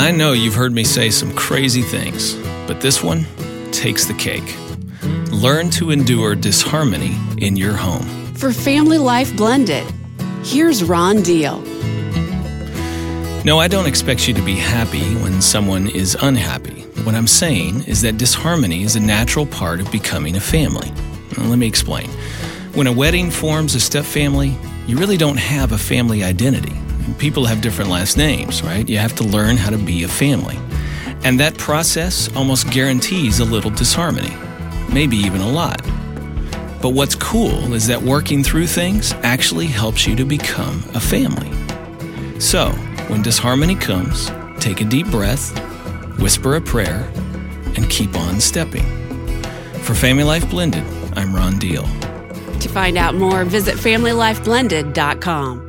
I know you've heard me say some crazy things, but this one takes the cake. Learn to endure disharmony in your home. For Family Life Blended, here's Ron Deal. No, I don't expect you to be happy when someone is unhappy. What I'm saying is that disharmony is a natural part of becoming a family. Now, let me explain. When a wedding forms a stepfamily, you really don't have a family identity. People have different last names, right? You have to learn how to be a family. And that process almost guarantees a little disharmony, maybe even a lot. But what's cool is that working through things actually helps you to become a family. So, when disharmony comes, take a deep breath, whisper a prayer, and keep on stepping. For Family Life Blended, I'm Ron Deal. To find out more, visit FamilyLifeBlended.com.